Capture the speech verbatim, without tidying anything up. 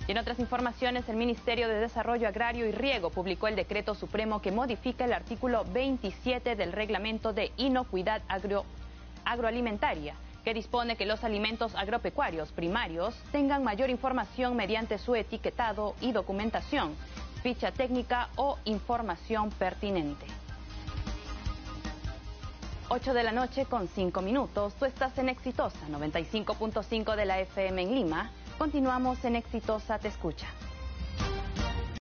Y en otras informaciones, el Ministerio de Desarrollo Agrario y Riego publicó el decreto supremo que modifica el artículo veintisiete del Reglamento de Inocuidad Agro, Agroalimentaria, que dispone que los alimentos agropecuarios primarios tengan mayor información mediante su etiquetado y documentación, ficha técnica o información pertinente. ocho de la noche con cinco minutos. Tú estás en Exitosa, noventa y cinco punto cinco de la F M en Lima. Continuamos en Exitosa Te Escucha.